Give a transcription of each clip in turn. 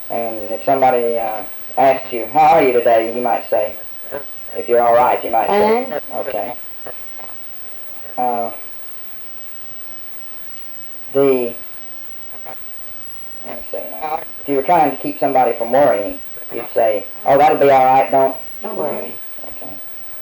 And if somebody asks you, how are you today, you might say, if you're all right, you might say, okay. Let me see now. If you were trying to keep somebody from worrying, you'd say, oh, that'll be all right, Don't worry. Okay.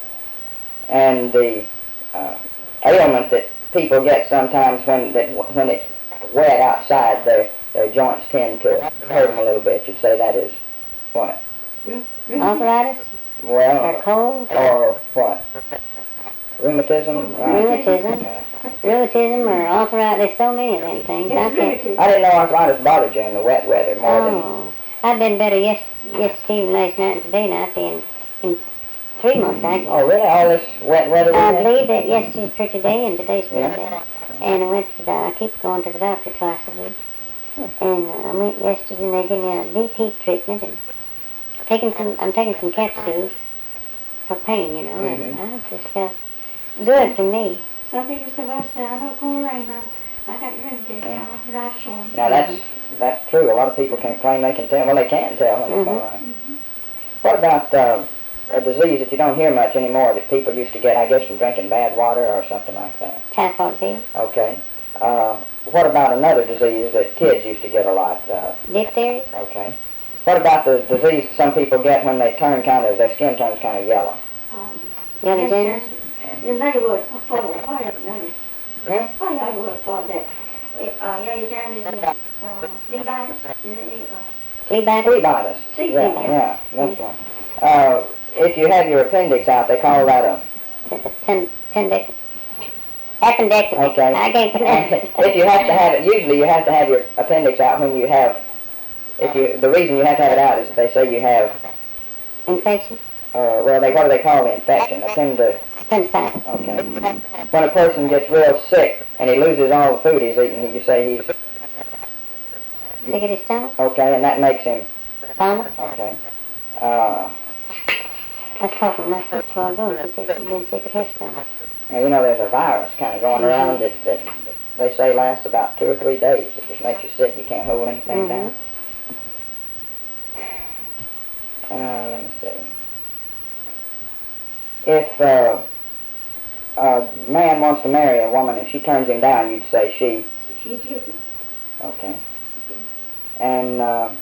And the ailment that people get sometimes when it's wet outside, their joints tend to hurt them a little bit. You'd say that is what? Arthritis? Well, or cold? Or what? Rheumatism? Rheumatism. Rheumatism or arthritis. There's so many of them things. I didn't know arthritis bothered you in the wet weather more than... I've been better yesterday and last night and today night in 3 months. Oh, really? All this wet weather? I believe that yesterday's pretty day and today's pretty day. And I went to I keep going to the doctor twice a week. And I went yesterday and they gave me a deep heat treatment and I'm taking some capsules for pain, you know, and I just felt good to me. Some people say, well, I know it's going to rain. I got rheumatism. Right short. Now that's true. A lot of people can claim they can tell. Well, they can tell when it's all right. What about a disease that you don't hear much anymore that people used to get, I guess, from drinking bad water or something like that? Typhoid fever. Okay. What about another disease that kids used to get a lot? Diphtheria. Okay. What about the disease some people get when they turn their skin turns kind of yellow? Yellow jaundice? The neighborhood for why I would have thought that. Yellow jaundice is phlebitis. Phlebitis? Yeah, that's one. If you have your appendix out, they call that a... Appendectomy. Okay. I can't pronounce it. If you have to have it, usually you have to have your appendix out when you have... the reason you have to have it out is that they say you have... Infection? Well, what do they call the infection? Appendicitis. Okay. When a person gets real sick and he loses all the food he's eating, you say he's... Sick at his stomach? Okay, and that makes him... Vomit? Okay. I was talking to my sister while ago, and she said she'd been sick at her stomach. Now, you know, there's a virus kind of going around that they say lasts about 2 or 3 days. It just makes you sick. You can't hold anything down. Let me see. If a man wants to marry a woman and she turns him down, you'd say she... She did. Okay. And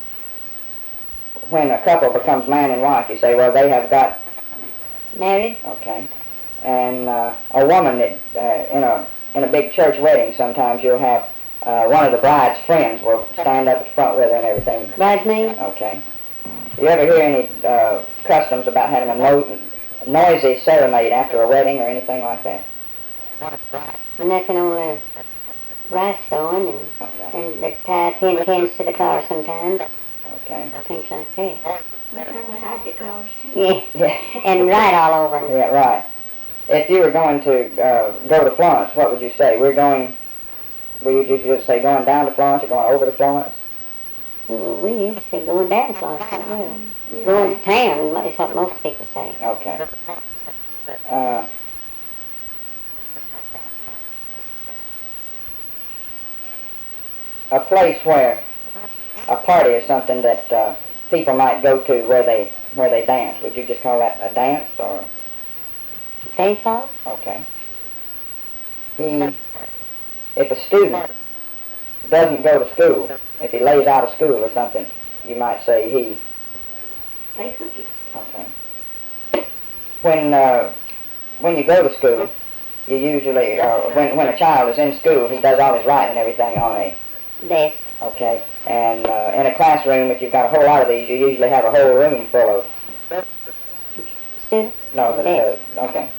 when a couple becomes man and wife, you say, well, they have got... Married? Okay. And a woman that in a big church wedding, sometimes you'll have one of the bride's friends will stand up at the front with her and everything. Bridesmaid? Okay. You ever hear any customs about having a noisy serenade after a wedding or anything like that? Nothing on the rice sewing and they tie tin cans to the car sometimes. Okay. Things like that. Sometimes hide the cars too. Yeah. And write all over them. Yeah, right. If you were going to go to Florence, what would you say? Will you just say going down to Florence or going over to Florence? Well, we used to say going down to Florence, not really. Going to town is what most people say. Okay. A place where a party is something that people might go to where they dance. Would you just call that a dance or? Dance hall? Okay. If a student doesn't go to school, if he lays out of school or something, you might say he... Play cookie. Okay. When you go to school, you usually, when a child is in school, he does all his writing and everything on a... Desk. Okay. And in a classroom, if you've got a whole lot of these, you usually have a whole room full of... Students? No, okay.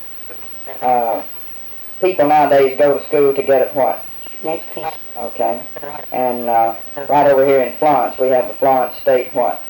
People nowadays go to school to get at what? Education. Okay. And right over here in Florence, we have the Florence State what?